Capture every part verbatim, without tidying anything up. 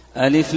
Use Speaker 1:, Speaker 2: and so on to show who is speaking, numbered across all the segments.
Speaker 1: ألف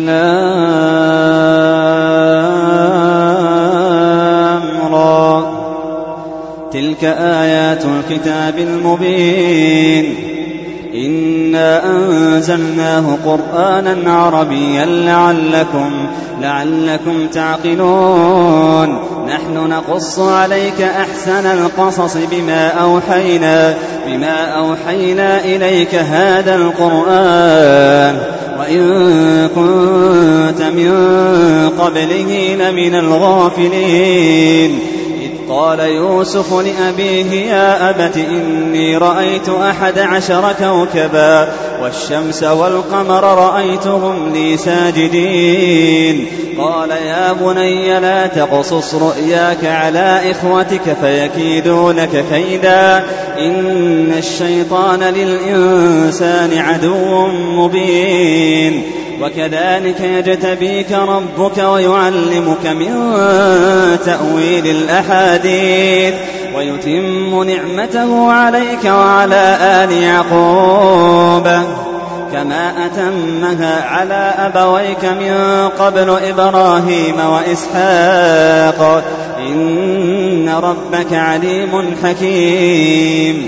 Speaker 1: لام را تلك آيات الكتاب المبين إنا أنزلناه قرآنا عربيا لعلكم, لعلكم تعقلون نحن نقص عليك أحسن القصص بما أوحينا, بما أوحينا إليك هذا القرآن وإن كنت من قبله لمن الغافلين قال يوسف لأبيه يا أبت إني رأيت أحد عشر كوكبا والشمس والقمر رأيتهم لي ساجدين قال يا بني لا تقصص رؤياك على إخوتك فيكيدوا لك كيدا إن الشيطان للإنسان عدو مبين وكذلك يجتبيك ربك ويعلمك من تأويل الأحاديث ويتم نعمته عليك وعلى آل يعقوب كما أتمها على أبويك من قبل إبراهيم وإسحاق إن ربك عليم حكيم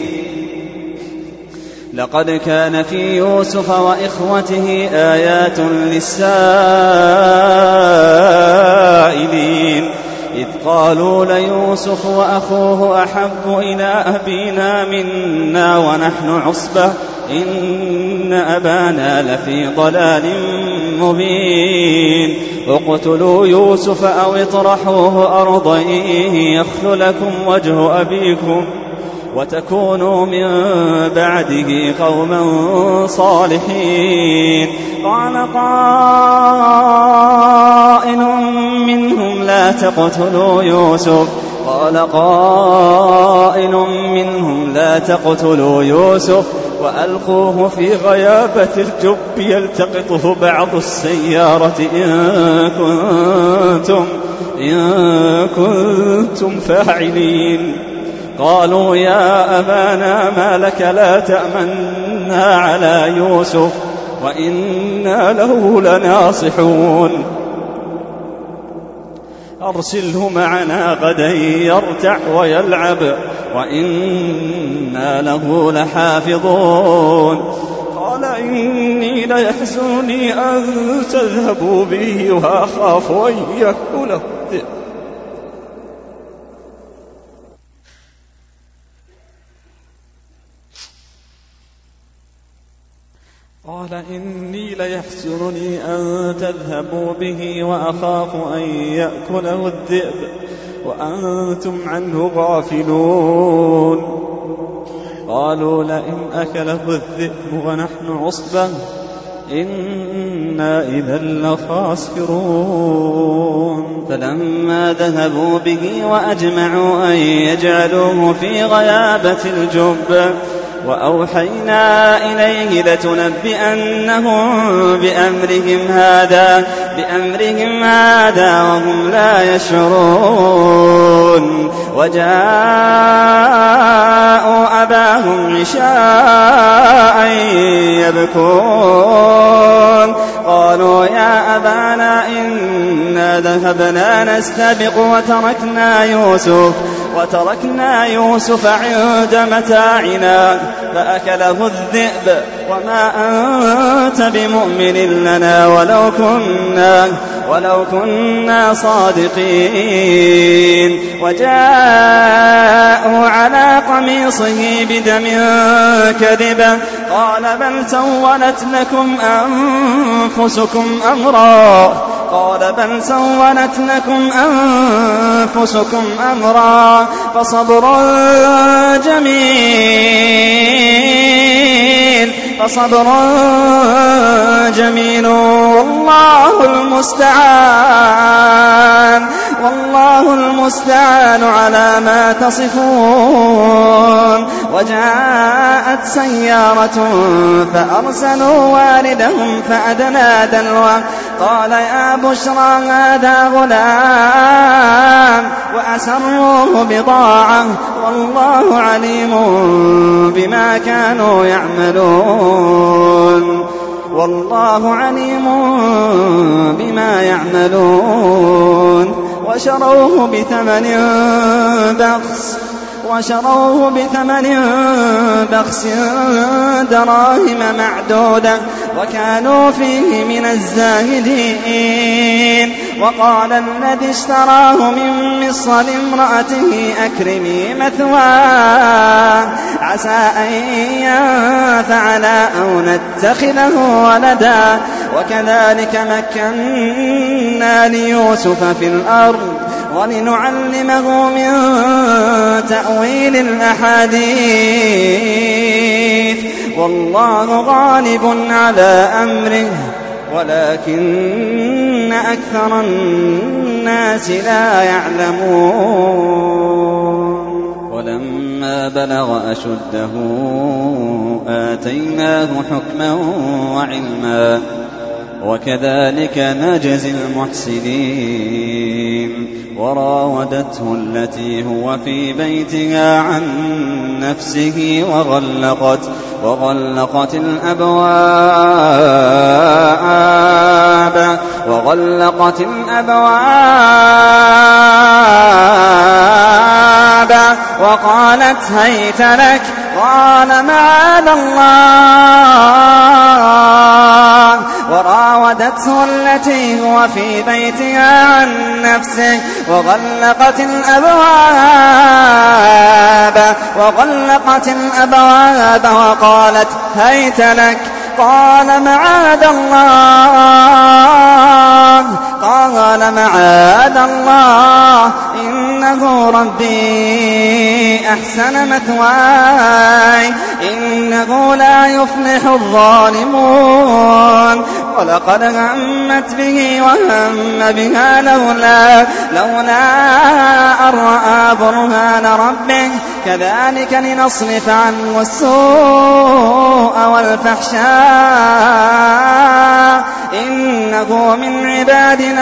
Speaker 1: لقد كان في يوسف وإخوته آيات للسائلين إذ قالوا ليوسف وأخوه أحب إلى أبينا منا ونحن عصبة إن أبانا لفي ضلال مبين اقتلوا يوسف أو اطرحوه أرضا يخل لكم وجه أبيكم وتكونوا من بعده قوما صالحين قال قائل منهم لا تقتلوا يوسف قال قائل منهم لا تقتلوا يوسف وألقوه في غيابة الجب يلتقطه بعض السيارة إن كنتم, إن كنتم فاعلين قالوا يا أبانا ما لك لا تأمنا على يوسف وإنا له لناصحون أرسله معنا غدا يرتع ويلعب وإنا له لحافظون قال إني ليحزنني أن تذهبوا به وأخاف أن يأكله الذئب قال إني ليحزنني أن تذهبوا به وأخاف أن يأكله الذئب وأنتم عنه غافلون قالوا لئن أكله الذئب ونحن عصبة إنا إذا لخاسرون فلما ذهبوا به وأجمعوا أن يجعلوه في غيابة الجب وأوحينا إليه لتنبئنهم بأمرهم هذا, بأمرهم هذا وهم لا يشعرون وجاءوا أباهم عشاء يبكون قالوا يا أبانا إنا ذهبنا نستبق وتركنا يوسف وتركنا يوسف عند متاعنا فأكله الذئب وما أنت بمؤمن لنا ولو كنا, ولو كنا صادقين وجاءوا على قميصه بدم كذبا قال بل سولت لكم أنفسكم أمرا قال بل سولت لكم أنفسكم أمرا فصبر جميل فصبر جميل والله المستعان والله المستعان على ما تصفون وجاءت سيارة فأرسلوا واردهم فأدلى دلوه قال يا بشرى هذا غلام وأسروه بضاعة والله عليم بما كانوا يعملون والله عليم بما يعملون وشروه بثمن بخس وشروه بثمن بخس دراهم معدودة وكانوا فيه من الزاهدين. وقال الذي اشتراه من مصر لامرأته أكرمي مثواه عسى أن ينفعنا أو نتخذه ولدا وكذلك مكنا ليوسف في الأرض ولنعلمه من تأويل الأحاديث والله غالب على أمره ولكن أكثر الناس لا يعلمون. ولما بلغ أشده آتيناه حكما وعلما وكذلك نجزي المحسنين. وراودته التي هو في بيتها عن نفسه وغلقت, وغلقت الأبواب, وغلقت الأبواب وقالت هيت لك قال معاذ الله. وراودته التي هو في بيتها عن نفسه وغلقت الأبواب وغلقت الأبواب وقالت هيت لك قال معاذ الله قال معاذ الله إنه ربي أحسن مثواي إنه لا يفلح الظالمون. ولقد همت به وهم بها لولا, لولا أن رأى برهان ربه كذلك لنصرف عنه السوء والفحشاء إنه من عبادنا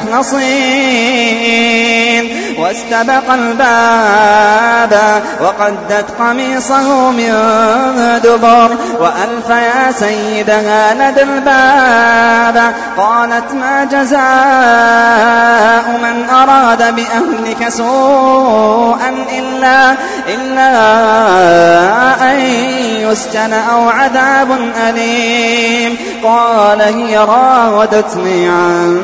Speaker 1: المخلصين. واستبق الباب وقدت قميصه من دبر وألف يا سيدها لدى الباب. قالت ما جزاء من أراد بأهلك سوءا إلا, إلا أن يسجن أو عذاب أليم. قال هي راودتني عن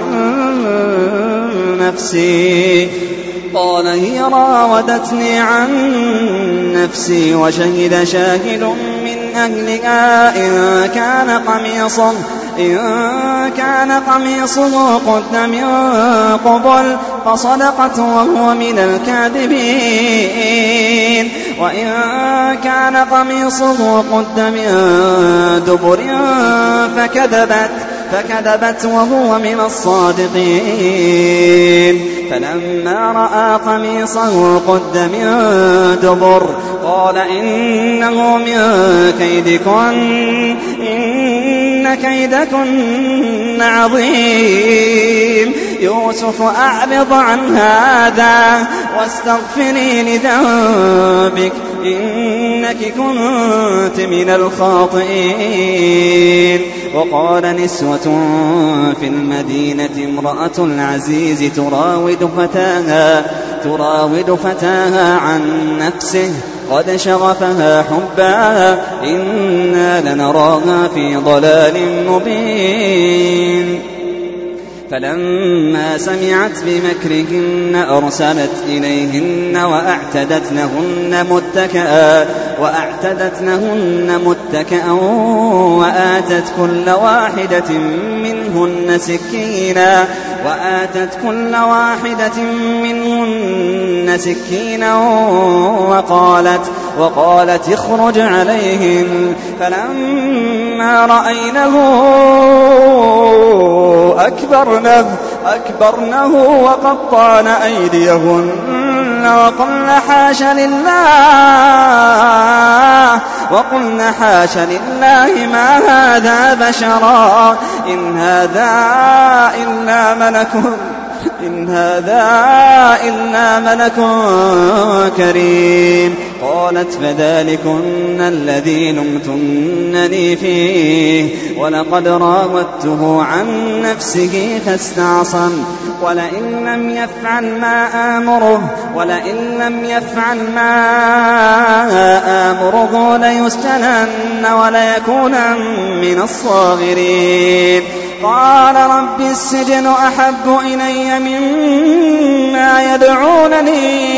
Speaker 1: نفسي قال هي راودتني عن نفسي وشهد شاهد من أهلها إن كان قميصه إن كان قميصه قد من قبل فصدقت وهو من الكاذبين وإن كان قميصه قد من دبر فكذبت فكذبت وهو من الصادقين. فلما رأى قميصه قد من دبر قال إنه من كيدكن إن كيدكن عظيم. يوسف أعرض عن هذا واستغفري لذنبك إنك كنت من الخاطئين. وقال نسوة في المدينة امرأة العزيز تراود فتاها, تراود فتاها عن نفسه قد شغفها حبا إنا لنراها في ضلال مبين. فلما سمعت بمكرهن أرسلت إليهن وأعتدت لهن متكئا وأعتدت لهن متكئا وآتت كل واحدة منهن سكينا وآتت كل واحدة منهن سكينا وقالت وقالت اخرج عليهن. فلما رأينه أكبرنه, أكبرنه وقطعن أيديهن وقلن حاش لله وقلن حاش لله ما هذا بشرا إن هذا إلا ملك إن هذا إلا ملك كريم. قالت فذلكن الذي لمتنني فيه ولقد راودته عن نفسه فاستعصم ولئن لم يفعل ما آمره ولئن لم يفعل ما آمره ليسجنن وليكونن من الصاغرين. قال رب السجن أحب إلي مما يدعونني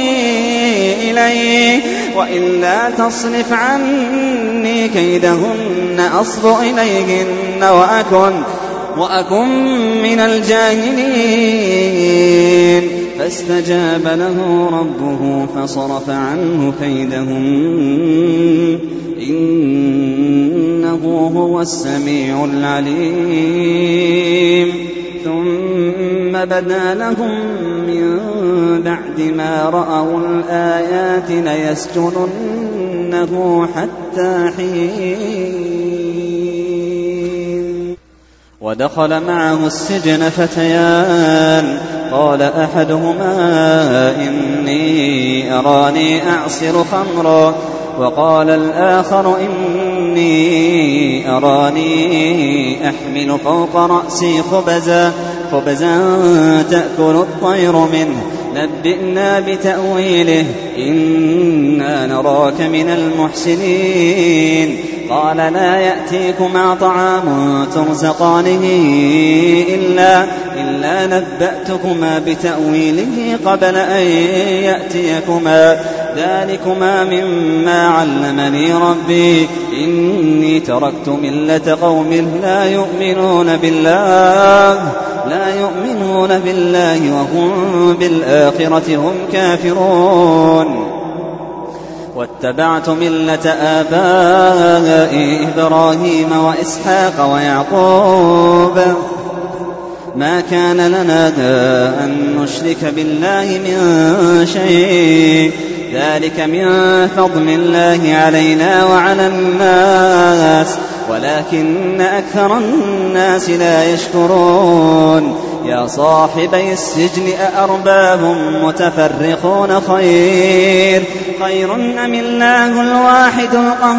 Speaker 1: إليه وإلا تصرف عني كيدهن أصب إليهن وأكن, وأكن من الجاهلين. فاستجاب له ربه فصرف عنه كيدهن إنه هو السميع العليم. ثم بدا لهم من بعد ما رأوا الآيات ليسجننه حتى حين. ودخل معه السجن فتيان قال أحدهما إني أراني أعصر خمرا وقال الآخر إني أراني أحمل فوق رأسي خبزا خبزا تأكل الطير منه نبئنا بتأويله إنا نراك من المحسنين. قال لا يأتيكما طعام ترزقانه إلا, إلا نبأتكما بتأويله قبل أن يأتيكما ذلكما مما علمني ربي إني تركت ملة قوم لا يؤمنون بالله لا يؤمنون بالله وهم بالآخرة هم كافرون. واتبعت ملة آبائي إبراهيم وإسحاق ويعقوب ما كان لنا أن نشرك بالله من شيء ذلك من فضل الله علينا وعلى الناس ولكن أكثر الناس لا يشكرون. يا صاحبي السجن أأرباب متفرقون خير خير أم الله الواحد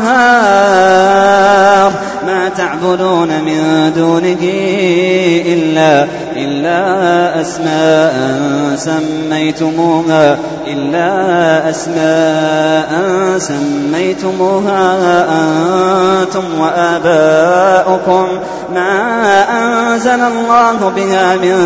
Speaker 1: القهار ما تعبدون من دونه إلا, إلا أسماء سميتموها إلا أسماء سميتموها أنتم وآباؤكم ما أنزل الله بها من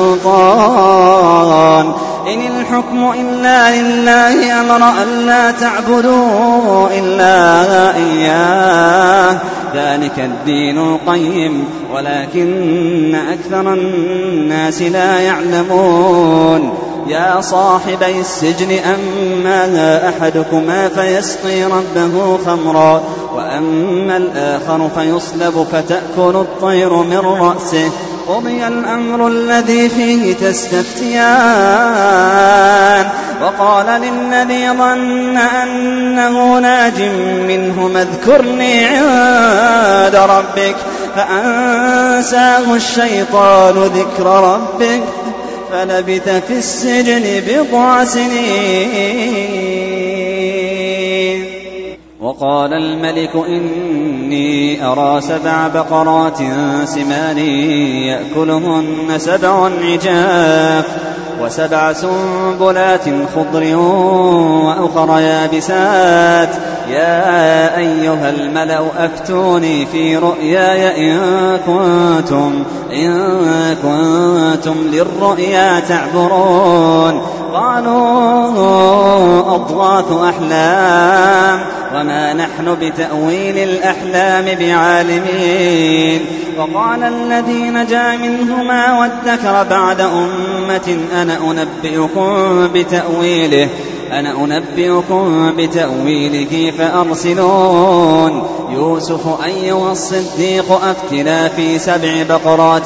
Speaker 1: سلطان إن الحكم إلا لله أمر أن لا تعبدوا إلا إياه ذلك الدين القيم ولكن أكثر الناس لا يعلمون. يا صاحبي السجن أما أحدكما فيسقي ربه خمرا وأما الآخر فيصلب فتأكل الطير من رأسه قضي الأمر الذي فيه تستفتيان. وقال للذي ظن أنه ناج منه اذكرني عند ربك فأنساه الشيطان ذكر ربك فلبث في السجن بضع سنين. وقال الملك إني أرى سبع بقرات سمان يأكلهن سبع عجاف وسبع سنبلات خضر وأخر يابسات يا أيها الملأ أفتوني في رؤياي إن كنتم, إن كنتم للرؤيا تعبرون. قالوا أضغاث أحلام وما نحن بتأويل الأحلام بعالمين. وقال الذي نجا منهما وادكر بعد أمة أنا أنبئكم بتأويله أنا أنبئكم بتأويله فأرسلون. يوسف أيها الصديق أفتنا في سبع بقرات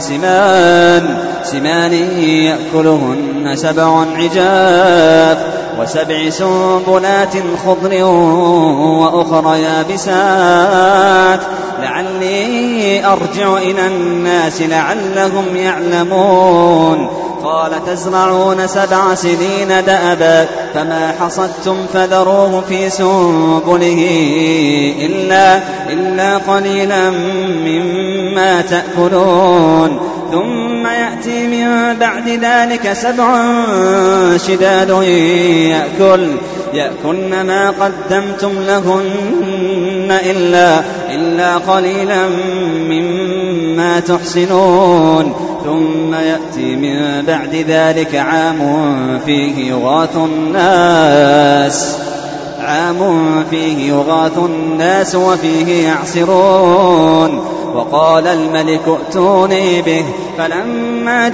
Speaker 1: سمان سمان يأكلهن سبع عجاف وسبع سنبلات خضر وأخرى يابسات لعلي أرجع إلى الناس لعلهم يعلمون. قال تزرعون سبع سنين دأبا فما حصدتم فذروه في سنبله إلا, إلا قليلا مما تأكلون. ثم يأتي من بعد ذلك سبع شداد يأكل يأكلن ما قدمتم لهن إلا, إلا قليلا مما تحسنون. ثم يأتي من بعد ذلك عام فيه يغاث الناس عام فيه يغاث الناس وفيه يعصرون. وقال الملك ائتوني به فلما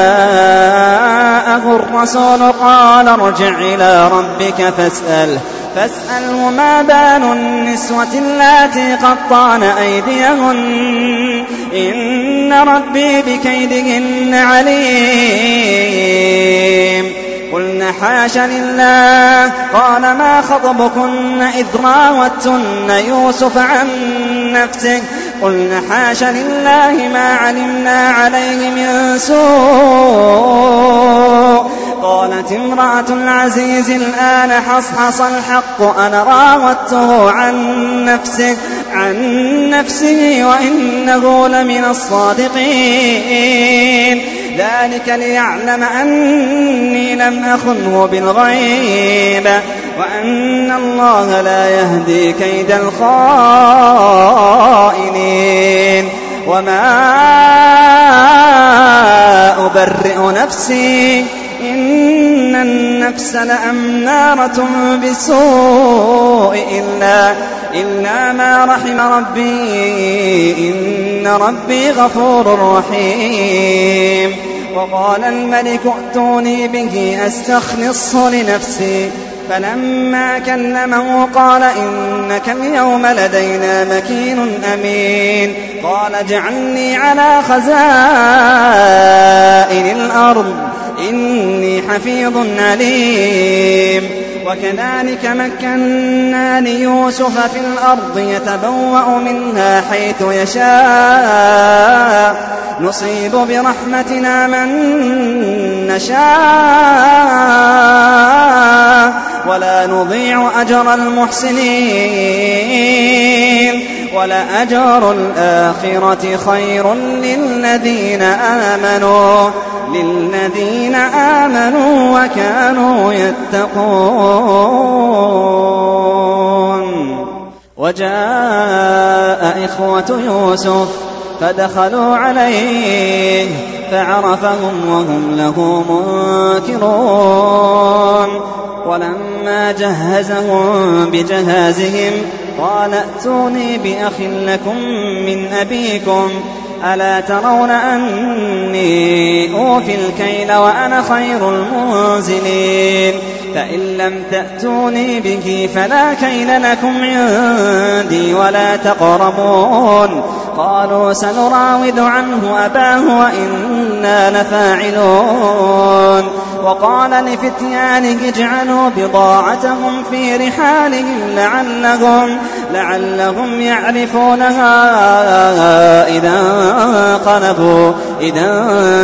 Speaker 1: جاءه الرسول قال ارجع إلى ربك فاسأله فاسأله ما بال النسوة اللاتي قطعن أيديهن إن ربي بكيدهن عليم. قلنا حاش لله. قال ما خطبكن إذ راوتن يوسف عن نفسه قلنا حاش لله ما علمنا عليه من سوء. قالت امرأة العزيز الآن حصحص الحق أنا راودته عن نفسه عن نفسه وإنه لمن الصادقين. ذلك ليعلم أني لم أخنه بالغيب وأن الله لا يهدي كيد الخائنين. وما أبرئ نفسي إن النفس لأمارة بالسوء إلا, إلا ما رحم ربي إن ربي غفور رحيم. وقال الملك ائتوني به أستخلصه لنفسي فلما كلمه قال إنك اليوم لدينا مكين أمين. قال اجعلني على خزائن الأرض إني حفيظ عليم. وكذلك مكنا ليوسف في الأرض يتبوأ منها حيث يشاء نصيب برحمتنا من نشاء ولا نضيع أجر المحسنين. ولأجر الآخرة خير للذين آمنوا للذين آمنوا وكانوا يتقون. وجاء إخوة يوسف فدخلوا عليه فعرفهم وهم له منكرون. ولما جهزهم بجهازهم قال ائتوني بأخ لكم من أبيكم ألا ترون أني أوفي الكيل وأنا خير المنزلين. فإن لم تأتوني به فلا كيل لكم عندي ولا تقربون. قالوا سنراود عنه أباه وإنا لفاعلون. وقال لفتيانه اجعلوا بضاعتهم في رحالهم لعلهم, لعلهم يعرفونها إذا انقلبوا, إذا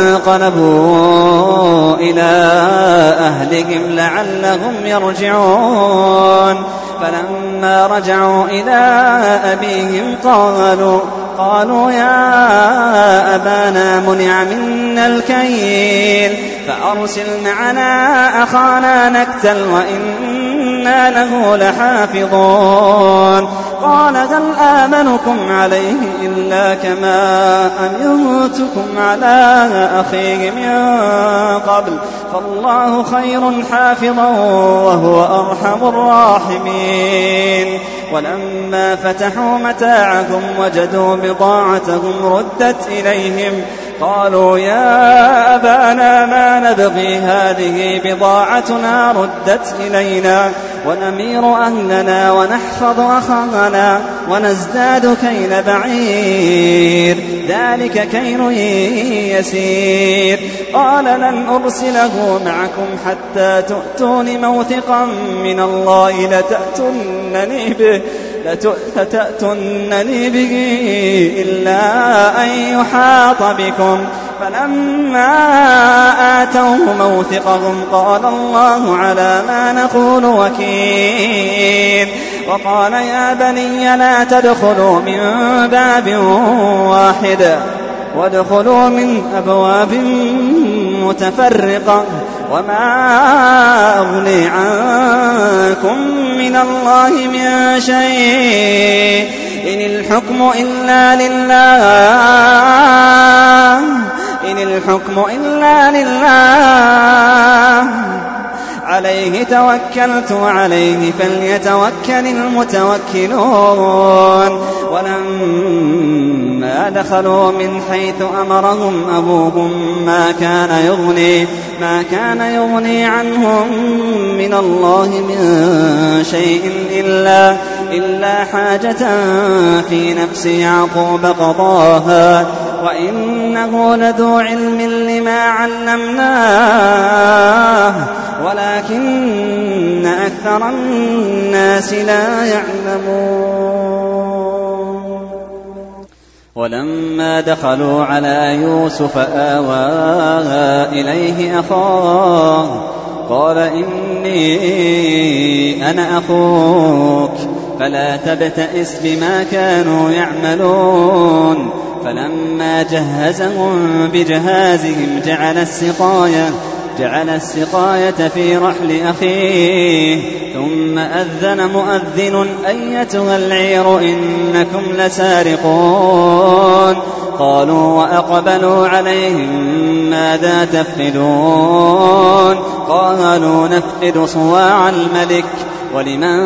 Speaker 1: انقلبوا إلى أهلهم لعلهم يرجعون. فلما رجعوا إلى أبيهم قالوا قالوا يا أبانا منع منا الكيل فأرسل معنا أخانا نكتل وإنا له لحافظون. قال هل آمنكم عليه إلا كما أمنتكم على أخيه من قبل فالله خير حافظا وهو أرحم الراحمين. ولما فتحوا متاعهم وجدوا بضاعتهم ردت إليهم قالوا يا أبانا ما نبغي هذه بضاعتنا ردت إلينا ونمير أهلنا ونحفظ أخانا ونزداد كيل بعير ذلك كيل يسير. قال لن أرسله معكم حتى تؤتون موثقا من الله لتأتونني به, لتأتونني به إلا أن يحاط بكم. فلما آتوه موثقهم قال الله على ما نقول وكيل. وقال يا بني لا تدخلوا من باب واحد وادخلوا من أبواب متفرقة وما أغني عنكم من الله من شيء إن الحكم إلا لله إن الحكم إلا لله عليه توكلت وعليه فليتوكل المتوكلون. ولما دخلوا من حيث أمرهم أبوهم ما كان يغني ما كان يغني عنهم من الله من شيء إلا إلا حاجة في نفس يعقوب قضاها وإنه لذو علم لما علمناه ولكن أكثر الناس لا يعلمون. ولما دخلوا على يوسف آوى إليه أخاه قال إني أنا أخوك فلا تبتئس بما كانوا يعملون. فلما جهزهم بجهازهم جعل السقاية جعل السقاية في رحل أخيه ثم أذن مؤذن أيتها العير إنكم لسارقون. قالوا وأقبلوا عليهم ماذا تفقدون قالوا نفقد صواع الملك ولمن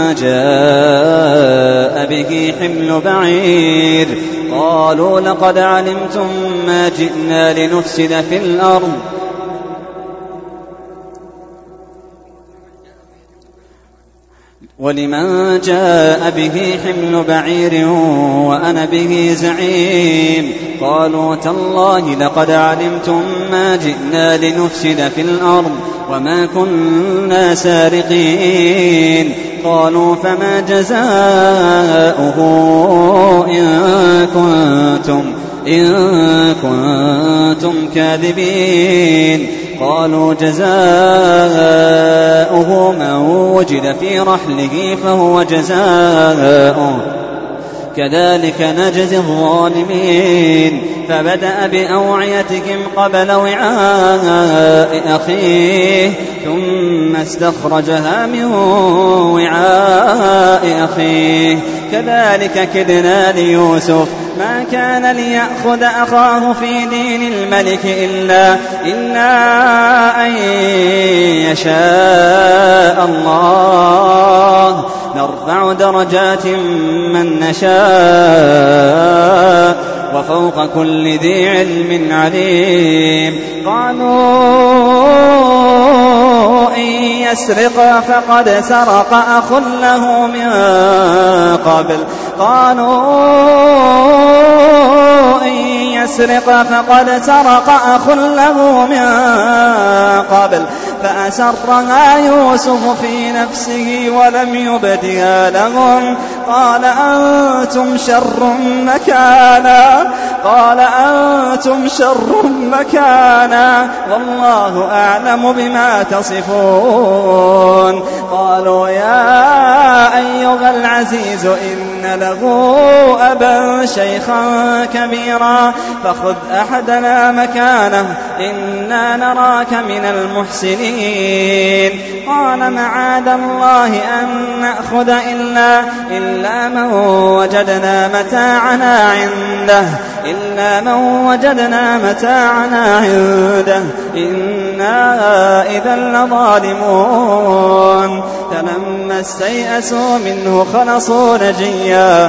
Speaker 1: جاء به حمل بعير. قالوا لقد علمتم ما جئنا لنفسد في الأرض ولمن جاء به حمل بعير وأنا به زعيم. قالوا تالله لقد علمتم ما جئنا لنفسد في الأرض وما كنا سارقين. قالوا فما جزاؤه إن كنتم, إن كنتم كاذبين. قالوا جزاؤه من وجد في رحله فهو جزاؤه كذلك نجزي الظالمين. فبدأ بأوعيتهم قبل وعاء أخيه ثم استخرجها من وعاء أخيه كذلك كدنا ليوسف ما كان ليأخذ أخاه في دين الملك إلا, إلا أن يشاء الله نرفع درجات من نشاء وفوق كل ذي علم عليم. قالوا إن يسرق فقد سرق أخ له من قبل قالوا إن يسرق فقد سرق أخ له من قبل فأسرها يوسف في نفسه ولم يبدها لهم. قال أنتم شر مكانا قال أنتم شر مكانا والله أعلم بما تصفون. قالوا يا أيها العزيز إن له أبا شيخا كبيرا فخذ أحدنا مكانه إنا نراك من المحسنين. قال معاذ الله أن نأخذ إلا, إلا من وجدنا متاعنا عنده إلا من وجدنا متاعنا عنده إنا إذا لظالمون. فلما استيئسوا منه خلصوا نجيا.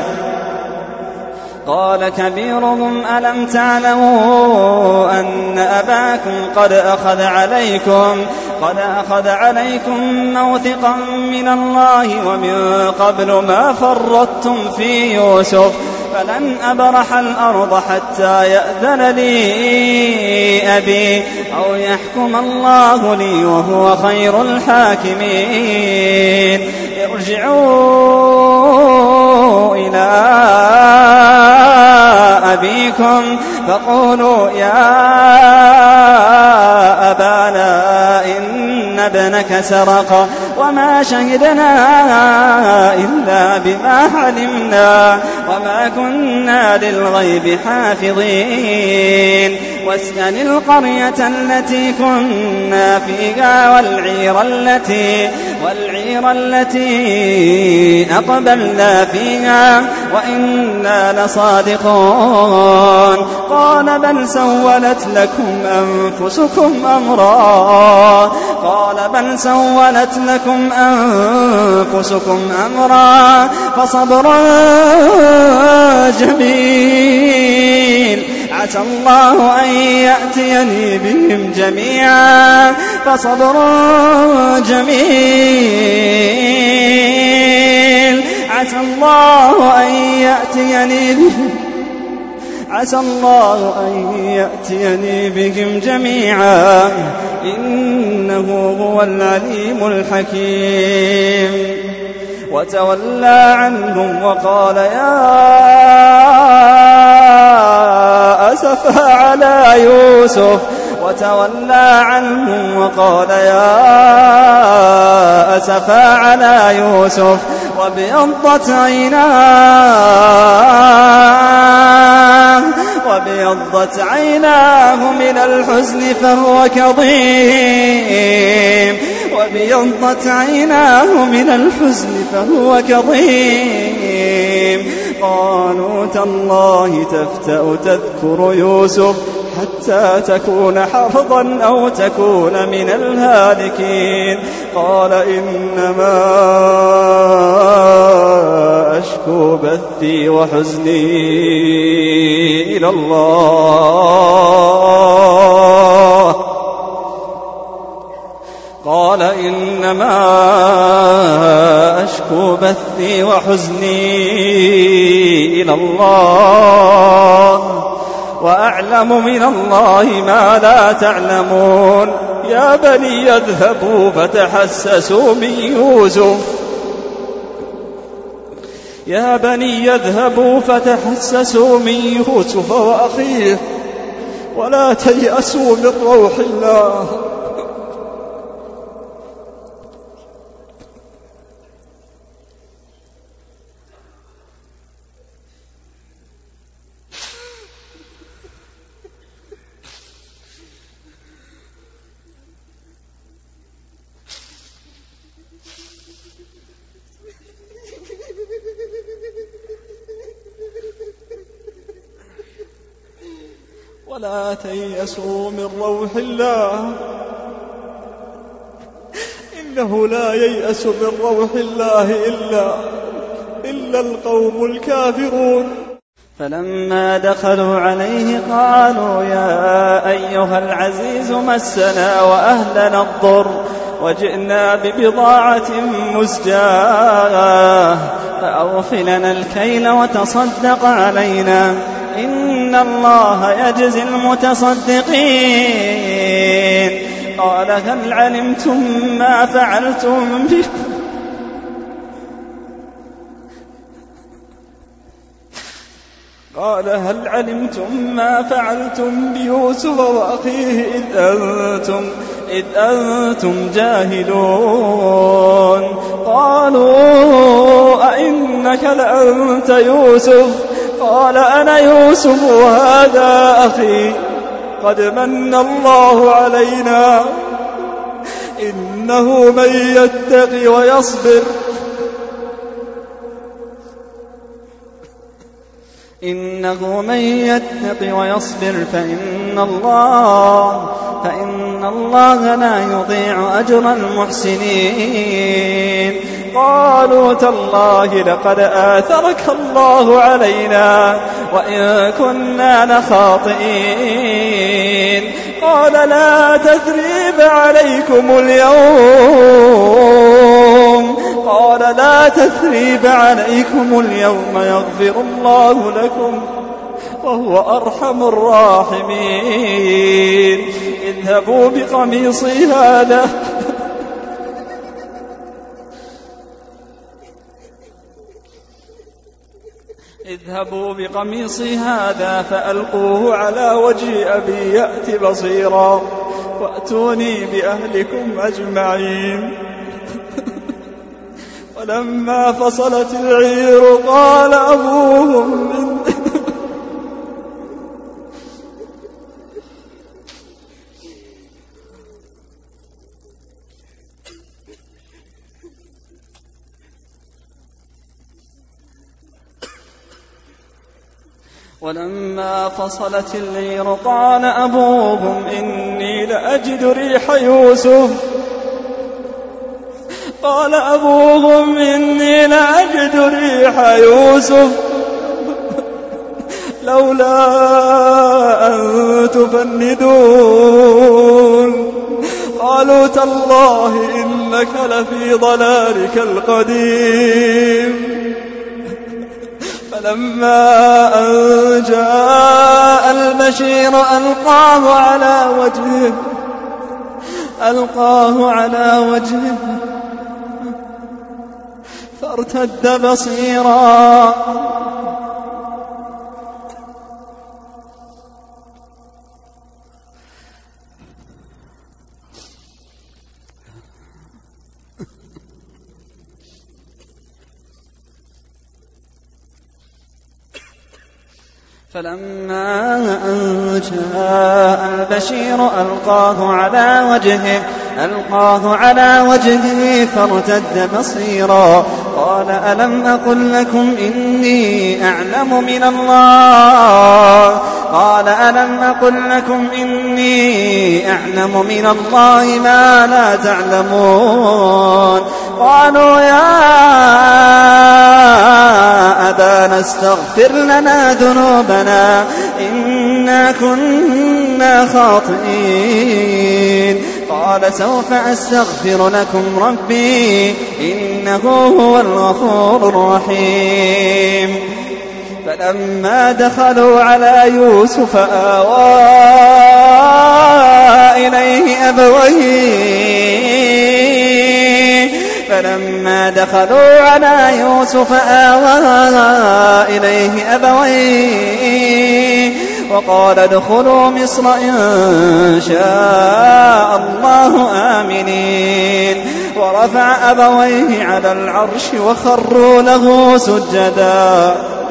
Speaker 1: قال كبيرهم ألم تعلموا أن أباكم قد أخذ عليكم قد أخذ عليكم موثقا من الله ومن قبل ما فرطتم في يوسف فلن أبرح الأرض حتى يأذن لي أبي أو يحكم الله لي وهو خير الحاكمين. ارجعوا إلى أبيكم فقولوا يا أبانا إن ابنك سرق وما شهدنا إلا بما علمنا وما كنا للغيب حافظين. واسأل القرية التي كنا فيها والعير التي, والعير التي أقبلنا فيها وإنا لصادقون. قال بل سولت لكم أنفسكم أمرا قال بل سولت لكم أنفسكم أمرا فصبر جميل عسى الله أن يأتيني بهم جميعا فصبر جميل عسى الله أن يأتيني بهم عسى الله أن يأتيني بهم جميعا إنه هو العليم الحكيم. وتولى عنهم وقال يا أسفا على يوسف وتولى عنهم وقال يا أسفا على يوسف وابيضت عيناه وابيضت عيناه من الحزن فهو كظيم وابيضت عيناه من الحزن فهو كظيم. قالوا تالله تفتأ تذكر يوسف حتى تكون حرضا أو تكون من الهالكين. قال إنما أشكو بثي وحزني إلى الله قال إنما أشكو بثي وحزني إلى الله وأعلم من الله ما لا تعلمون. يا بني اذهبوا فتحسسوا من يوسف يا بني اذهبوا فتحسسوا من يوسف وأخيه ولا تيأسوا من روح الله ولا تيأسوا من روح الله إنه لا ييأس من روح الله إلا, إلا القوم الكافرون.
Speaker 2: فلما دخلوا عليه قالوا يا أيها العزيز مسنا وأهلنا الضر وجئنا ببضاعة مزجاة فأوفلنا الكيل وتصدق علينا إن الله يجزي المتصدقين. قال هل علمتم ما فعلتم به قال هل علمتم ما فعلتم بيوسف وأخيه إذ أنتم, إذ أنتم جاهلون. قالوا أئنك لأنت يوسف قال أنا يوسف وهذا أخي قد من الله علينا إنه من يتق ويصبر إنه من يتق ويصبر فإن الله فإن الله لا يضيع أجر المحسنين. قالوا تالله لقد آثرك الله علينا وإن كنا لخاطئين. قال لا تثريب عليكم اليوم قال لا تثريب عليكم اليوم يغفر الله لكم وهو أرحم الراحمين. اذهبوا بقميصي هذا اذهبوا بقميصي هذا فألقوه على وجه أبي يأت بصيرا وأتوني بأهلكم أجمعين. ولما فصلت العير قال أبوهم من ولما فصلت العير قال أبوهم إني لأجد ريح يوسف قال أبوهم إني لأجد ريح يوسف لولا أن تفندون قالوا تالله إنك لفي ضلالك القديم. فلما أن جاء البشير ألقاه على وجهه ألقاه على وجهه فارتد بصيرا فلما أن جاء البشير ألقاه على وجهه ألقاه على وجهه فارتد بصيرا قال ألم أقل لكم إني أعلم من الله قال ألم أقل لكم إني أعلم من الله ما لا تعلمون. قالوا يا أبانا استغفر لنا ذنوبنا إنا كنا خاطئين. قال سوف أستغفر لكم ربي إنه هو الغفور الرحيم. فلما دخلوا على يوسف آوى إليه أبويه فلما دخلوا على يوسف آوى إليه أبويه وقال ادخلوا مصر إن شاء الله آمنين. ورفع أبويه على العرش وخروا له سجدا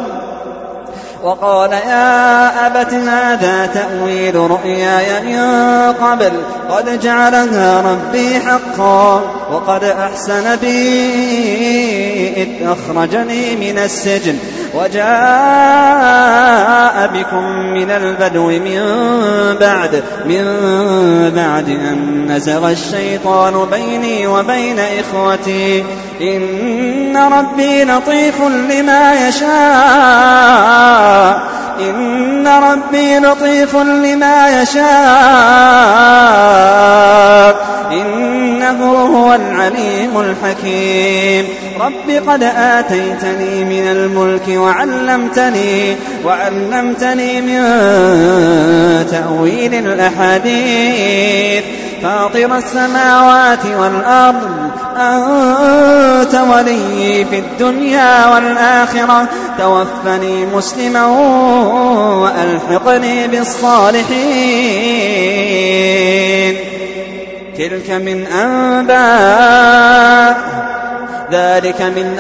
Speaker 2: وقال يا أبت هذا تأويل رؤياي من قبل قد جعلها ربي حقا وقد أحسن بي إذ أخرجني من السجن وجاء بكم من البدو من بعد من بعد أن نزغ الشيطان بيني وبين إخوتي إن ربي لطيف لما يشاء إن ربي لطيف لما يشاء إنه هو العليم الحكيم. رب قد آتيتني من الملك وعلمتني وعلمتني من تأويل الأحاديث فاطر السماوات والأرض أنت ولي في الدنيا والآخرة توفني مسلما وألحقني بالصالحين. تلك من أنباء ذلك من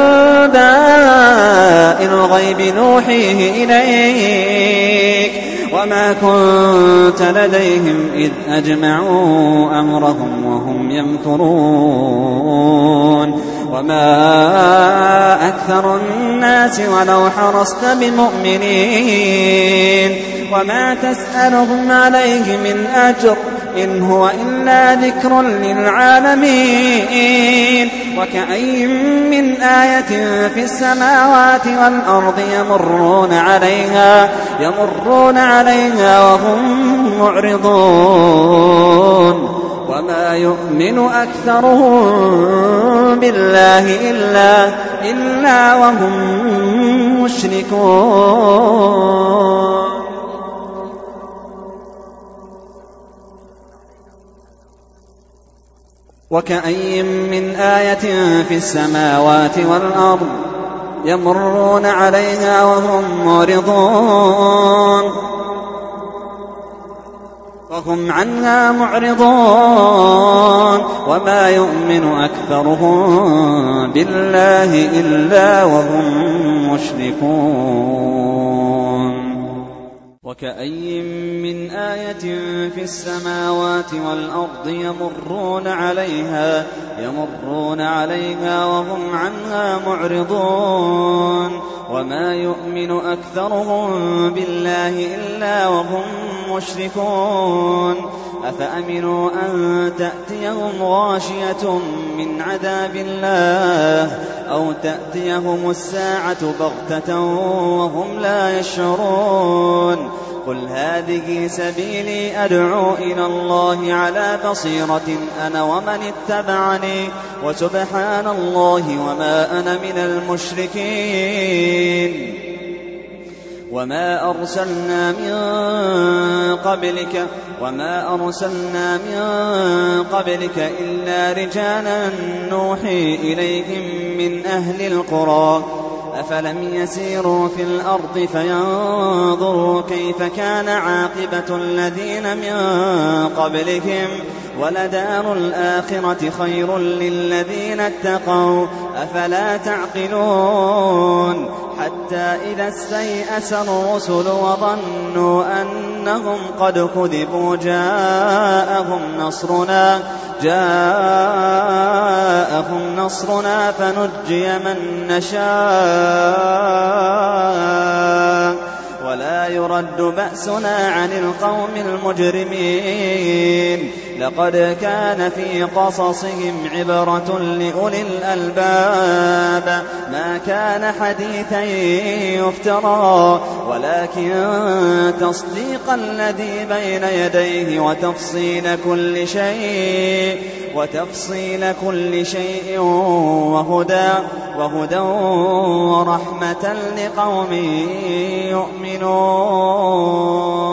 Speaker 2: أنباء الغيب نوحيه إليك وما كنت لديهم إذ أجمعوا أمرهم وهم يمكرون وما أكثر الناس ولو حرصت بمؤمنين وما تسألهم عليه من أجر إن هو إلا ذكر للعالمين. وكأي من آية في السماوات والأرض يمرون عليها يمرون عليها وهم معرضون
Speaker 1: وما يؤمن أكثرهم بالله إلا, إلا وهم مشركون وكأي من آية في السماوات والأرض يمرون عليها وهم معرضون وهم عنها معرضون وما يؤمن أكثرهم بالله إلا وهم مشركون وكأي من آية في السماوات والأرض يمرون عليها يمرون عليها وهم عنها معرضون وما يؤمن أكثرهم بالله إلا وهم مشركون أفأمنوا أن تأتيهم غاشية من عذاب الله أو تأتيهم الساعة بغتة وهم لا يشعرون قل هذه سبيلي أدعو إلى الله على بصيرة أنا ومن اتبعني وسبحان الله وما أنا من المشركين وما أرسلنا من قبلك وما أرسلنا من قبلك إلا رجالا نوحي إليهم من أهل القرى أفلم يسيروا في الأرض فينظروا كيف كان عاقبة الذين من قبلهم ولدار الآخرة خير للذين اتقوا أفلا تعقلون حتى إذا استيأس الرسل وظنوا أنهم قد كذبوا جاءهم نصرنا جاءهم نصرنا فنجي من نشاء ولا يرد بأسنا عن القوم المجرمين لقد كان في قصصهم عبرة لأولي الألباب ما كان حديثا يفترى ولكن تصديق الذي بين يديه وتفصيل كل شيء وتفصيل كل شيء وهدى وهدى ورحمة لقوم يؤمنون